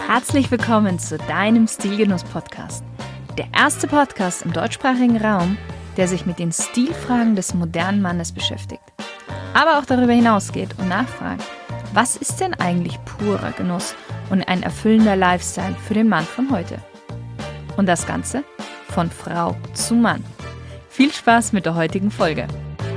Herzlich willkommen zu deinem Stilgenuss-Podcast. Der erste Podcast im deutschsprachigen Raum, der sich mit den Stilfragen des modernen Mannes beschäftigt. Aber auch darüber hinausgeht und nachfragt, was ist denn eigentlich purer Genuss und ein erfüllender Lifestyle für den Mann von heute? Und das Ganze von Frau zu Mann. Viel Spaß mit der heutigen Folge.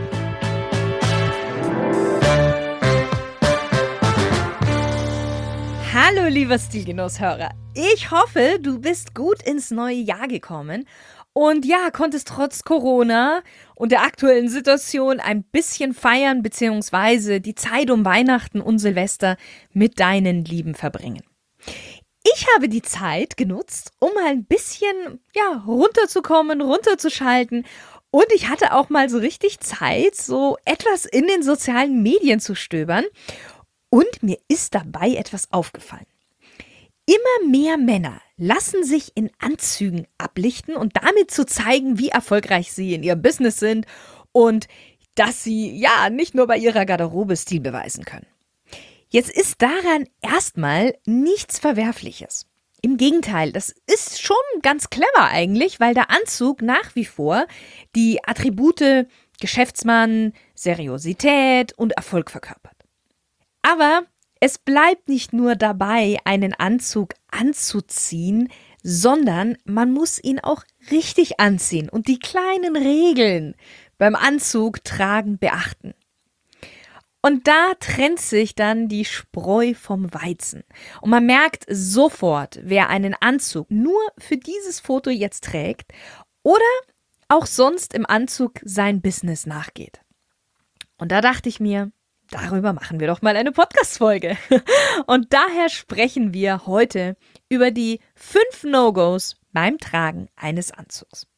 Hallo lieber Stilgenusshörer, ich hoffe, du bist gut ins neue Jahr gekommen und ja, konntest trotz Corona und der aktuellen Situation ein bisschen feiern bzw. die Zeit um Weihnachten und Silvester mit deinen Lieben verbringen. Ich habe die Zeit genutzt, um mal ein bisschen runterzukommen, runterzuschalten und ich hatte auch mal so richtig Zeit, so etwas in den sozialen Medien zu stöbern. Und mir ist dabei etwas aufgefallen. Immer mehr Männer lassen sich in Anzügen ablichten und damit zu zeigen, wie erfolgreich sie in ihrem Business sind und dass sie nicht nur bei ihrer Garderobe Stil beweisen können. Jetzt ist daran erstmal nichts Verwerfliches. Im Gegenteil, das ist schon ganz clever eigentlich, weil der Anzug nach wie vor die Attribute Geschäftsmann, Seriosität und Erfolg verkörpert. Aber es bleibt nicht nur dabei, einen Anzug anzuziehen, sondern man muss ihn auch richtig anziehen und die kleinen Regeln beim Anzug tragen beachten. Und da trennt sich dann die Spreu vom Weizen. Und man merkt sofort, wer einen Anzug nur für dieses Foto jetzt trägt oder auch sonst im Anzug sein Business nachgeht. Und da dachte ich mir, darüber machen wir doch mal eine Podcast-Folge. Und daher sprechen wir heute über die 5 No-Gos beim Tragen eines Anzugs.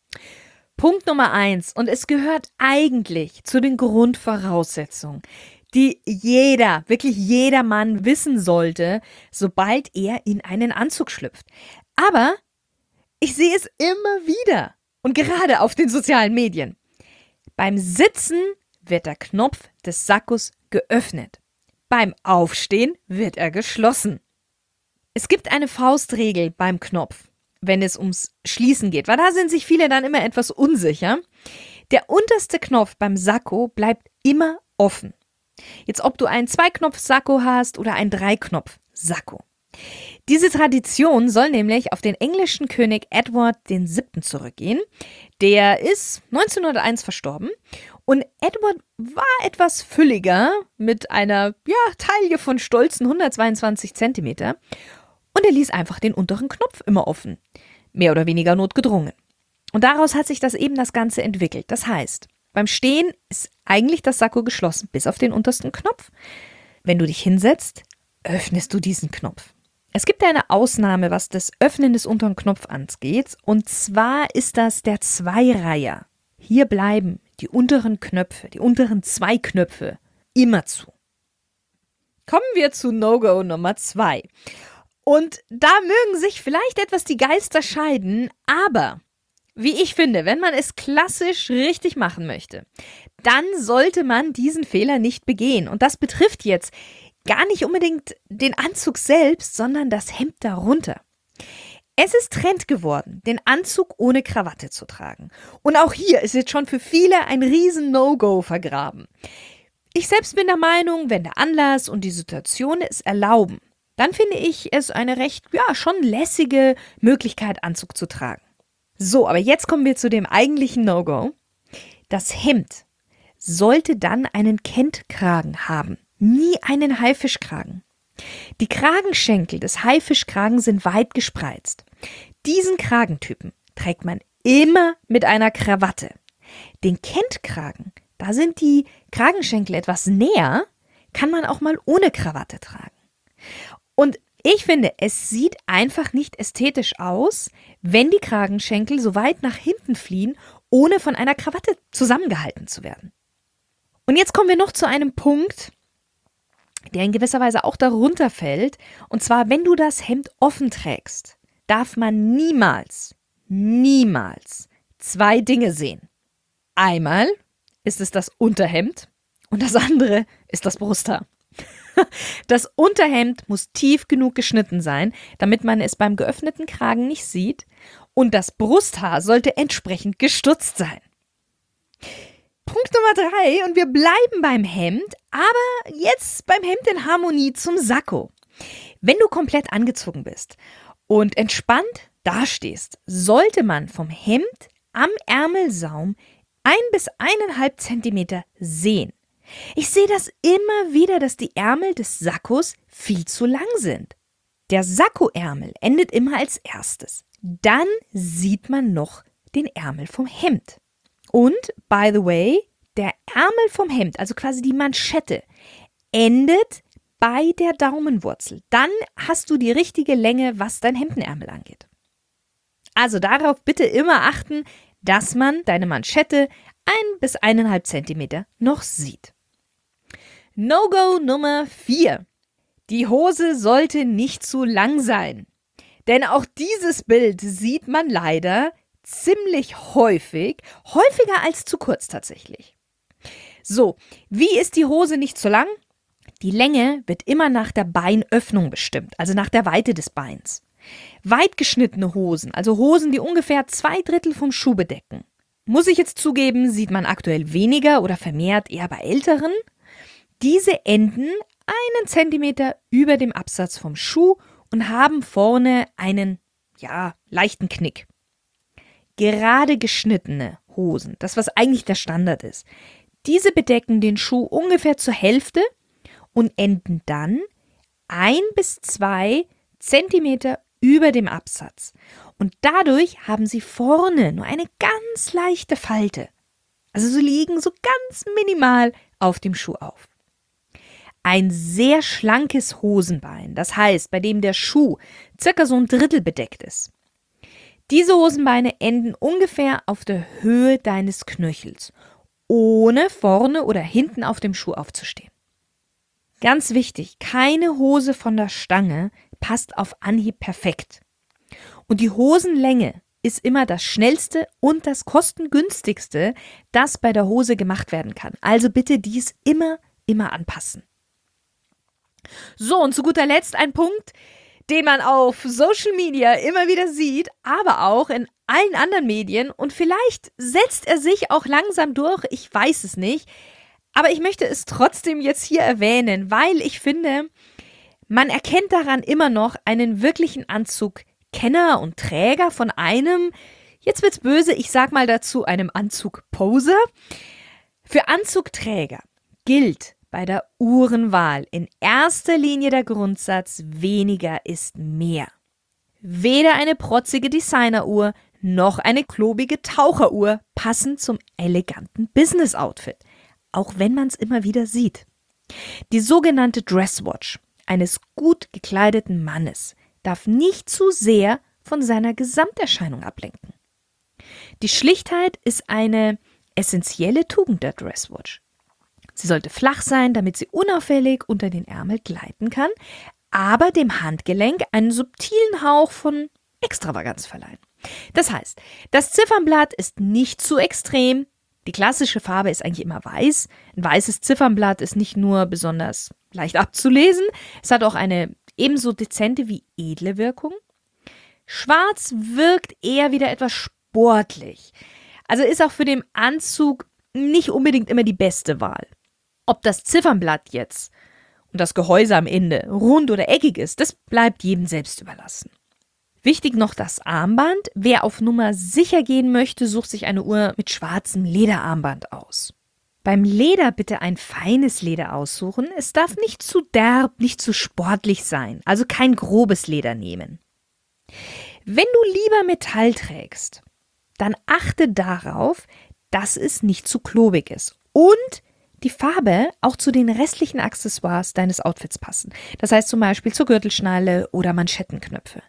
Punkt Nummer 1, und es gehört eigentlich zu den Grundvoraussetzungen, die wirklich jeder Mann wissen sollte, sobald er in einen Anzug schlüpft. Aber ich sehe es immer wieder und gerade auf den sozialen Medien. Beim Sitzen wird der Knopf des Sakkos geöffnet. Beim Aufstehen wird er geschlossen. Es gibt eine Faustregel beim Knopf, wenn es ums Schließen geht, weil da sind sich viele dann immer etwas unsicher. Der unterste Knopf beim Sakko bleibt immer offen. Jetzt ob du einen 2-Knopf-Sakko hast oder einen 3-Knopf-Sakko. Diese Tradition soll nämlich auf den englischen König Edward VII. Zurückgehen. Der ist 1901 verstorben und Edward war etwas fülliger mit einer Taille von stolzen 122 Zentimeter und er ließ einfach den unteren Knopf immer offen. Mehr oder weniger notgedrungen. Und daraus hat sich das Ganze entwickelt. Das heißt, beim Stehen ist eigentlich das Sakko geschlossen, bis auf den untersten Knopf. Wenn du dich hinsetzt, öffnest du diesen Knopf. Es gibt eine Ausnahme, was das Öffnen des unteren Knopfs angeht, und zwar ist das der Zweireiher. Hier bleiben die unteren Knöpfe, die unteren 2 Knöpfe immer zu. Kommen wir zu No-Go Nummer 2. Und da mögen sich vielleicht etwas die Geister scheiden, aber wie ich finde, wenn man es klassisch richtig machen möchte, dann sollte man diesen Fehler nicht begehen. Und das betrifft jetzt gar nicht unbedingt den Anzug selbst, sondern das Hemd darunter. Es ist Trend geworden, den Anzug ohne Krawatte zu tragen. Und auch hier ist jetzt schon für viele ein riesen No-Go vergraben. Ich selbst bin der Meinung, wenn der Anlass und die Situation es erlauben, dann finde ich es eine recht, schon lässige Möglichkeit, Anzug zu tragen. So, aber jetzt kommen wir zu dem eigentlichen No-Go. Das Hemd sollte dann einen Kentkragen haben. Nie einen Haifischkragen. Die Kragenschenkel des Haifischkragen sind weit gespreizt. Diesen Kragentypen trägt man immer mit einer Krawatte. Den Kentkragen, da sind die Kragenschenkel etwas näher, kann man auch mal ohne Krawatte tragen. Und ich finde, es sieht einfach nicht ästhetisch aus, wenn die Kragenschenkel so weit nach hinten fliehen, ohne von einer Krawatte zusammengehalten zu werden. Und jetzt kommen wir noch zu einem Punkt, der in gewisser Weise auch darunter fällt. Und zwar, wenn du das Hemd offen trägst, darf man niemals 2 Dinge sehen. Einmal ist es das Unterhemd und das andere ist das Brusthaar. Das Unterhemd muss tief genug geschnitten sein, damit man es beim geöffneten Kragen nicht sieht. Und das Brusthaar sollte entsprechend gestutzt sein. Punkt Nummer 3 und wir bleiben beim Hemd, aber jetzt beim Hemd in Harmonie zum Sakko. Wenn du komplett angezogen bist und entspannt dastehst, sollte man vom Hemd am Ärmelsaum 1 bis 1,5 Zentimeter sehen. Ich sehe das immer wieder, dass die Ärmel des Sakkos viel zu lang sind. Der Sakkoärmel endet immer als erstes. Dann sieht man noch den Ärmel vom Hemd. Und, by the way, der Ärmel vom Hemd, also quasi die Manschette, endet bei der Daumenwurzel. Dann hast du die richtige Länge, was dein Hemdenärmel angeht. Also darauf bitte immer achten, dass man deine Manschette 1 bis 1,5 Zentimeter noch sieht. No-Go Nummer 4. Die Hose sollte nicht zu lang sein. Denn auch dieses Bild sieht man leider ziemlich häufig, häufiger als zu kurz tatsächlich. So, wie ist die Hose nicht zu lang? Die Länge wird immer nach der Beinöffnung bestimmt, also nach der Weite des Beins. Weit geschnittene Hosen, also Hosen, die ungefähr 2/3 vom Schuh bedecken. Muss ich jetzt zugeben, sieht man aktuell weniger oder vermehrt eher bei Älteren. Diese enden 1 Zentimeter über dem Absatz vom Schuh und haben vorne einen, leichten Knick. Gerade geschnittene Hosen, das was eigentlich der Standard ist, diese bedecken den Schuh ungefähr zur Hälfte und enden dann 1 bis 2 Zentimeter über dem Absatz. Und dadurch haben sie vorne nur eine ganz leichte Falte. Also sie liegen so ganz minimal auf dem Schuh auf. Ein sehr schlankes Hosenbein, das heißt, bei dem der Schuh circa so 1/3 bedeckt ist. Diese Hosenbeine enden ungefähr auf der Höhe deines Knöchels, ohne vorne oder hinten auf dem Schuh aufzustehen. Ganz wichtig, keine Hose von der Stange passt auf Anhieb perfekt. Und die Hosenlänge ist immer das schnellste und das kostengünstigste, das bei der Hose gemacht werden kann. Also bitte dies immer anpassen. So, und zu guter Letzt ein Punkt, den man auf Social Media immer wieder sieht, aber auch in allen anderen Medien. Und vielleicht setzt er sich auch langsam durch, ich weiß es nicht. Aber ich möchte es trotzdem jetzt hier erwähnen, weil ich finde, man erkennt daran immer noch einen wirklichen Anzugkenner und Träger von einem, jetzt wird's böse, ich sag mal dazu, einem Anzugposer. Für Anzugträger gilt bei der Uhrenwahl in erster Linie der Grundsatz, weniger ist mehr. Weder eine protzige Designeruhr noch eine klobige Taucheruhr passen zum eleganten Business-Outfit, auch wenn man es immer wieder sieht. Die sogenannte Dresswatch eines gut gekleideten Mannes darf nicht zu sehr von seiner Gesamterscheinung ablenken. Die Schlichtheit ist eine essentielle Tugend der Dresswatch. Sie sollte flach sein, damit sie unauffällig unter den Ärmel gleiten kann, aber dem Handgelenk einen subtilen Hauch von Extravaganz verleihen. Das heißt, das Ziffernblatt ist nicht zu extrem. Die klassische Farbe ist eigentlich immer weiß. Ein weißes Ziffernblatt ist nicht nur besonders leicht abzulesen, es hat auch eine ebenso dezente wie edle Wirkung. Schwarz wirkt eher wieder etwas sportlich. Also ist auch für den Anzug nicht unbedingt immer die beste Wahl. Ob das Ziffernblatt jetzt und das Gehäuse am Ende rund oder eckig ist, das bleibt jedem selbst überlassen. Wichtig noch das Armband. Wer auf Nummer sicher gehen möchte, sucht sich eine Uhr mit schwarzem Lederarmband aus. Beim Leder bitte ein feines Leder aussuchen. Es darf nicht zu derb, nicht zu sportlich sein, also kein grobes Leder nehmen. Wenn du lieber Metall trägst, dann achte darauf, dass es nicht zu klobig ist und die Farbe auch zu den restlichen Accessoires deines Outfits passen. Das heißt zum Beispiel zur Gürtelschnalle oder Manschettenknöpfe.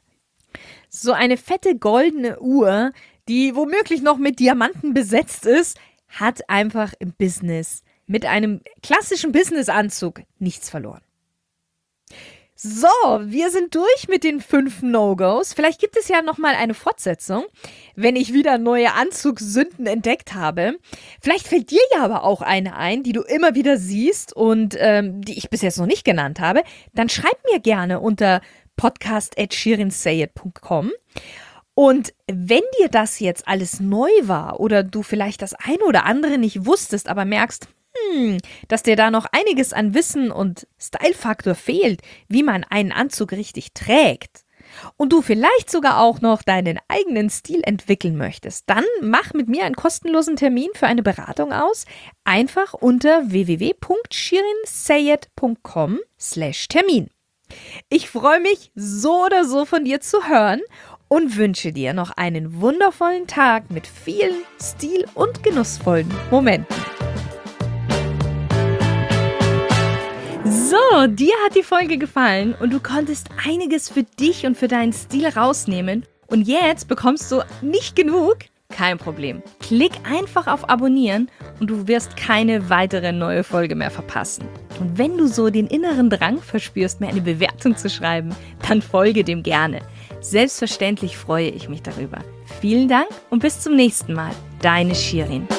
So eine fette goldene Uhr, die womöglich noch mit Diamanten besetzt ist, hat einfach im Business mit einem klassischen Businessanzug nichts verloren. So, wir sind durch mit den 5 No-Gos. Vielleicht gibt es ja nochmal eine Fortsetzung, wenn ich wieder neue Anzugssünden entdeckt habe. Vielleicht fällt dir ja aber auch eine ein, die du immer wieder siehst und die ich bis jetzt noch nicht genannt habe. Dann schreib mir gerne unter podcast@shirinsayed.com. Und wenn dir das jetzt alles neu war oder du vielleicht das eine oder andere nicht wusstest, aber merkst, dass dir da noch einiges an Wissen und Style-Faktor fehlt, wie man einen Anzug richtig trägt und du vielleicht sogar auch noch deinen eigenen Stil entwickeln möchtest, dann mach mit mir einen kostenlosen Termin für eine Beratung aus, einfach unter www.shirinsayed.com/Termin. Ich freue mich so oder so von dir zu hören und wünsche dir noch einen wundervollen Tag mit vielen stil- und genussvollen Momenten. So, dir hat die Folge gefallen und du konntest einiges für dich und für deinen Stil rausnehmen und jetzt bekommst du nicht genug? Kein Problem. Klick einfach auf Abonnieren und du wirst keine weitere neue Folge mehr verpassen. Und wenn du so den inneren Drang verspürst, mir eine Bewertung zu schreiben, dann folge dem gerne. Selbstverständlich freue ich mich darüber. Vielen Dank und bis zum nächsten Mal. Deine Shirin.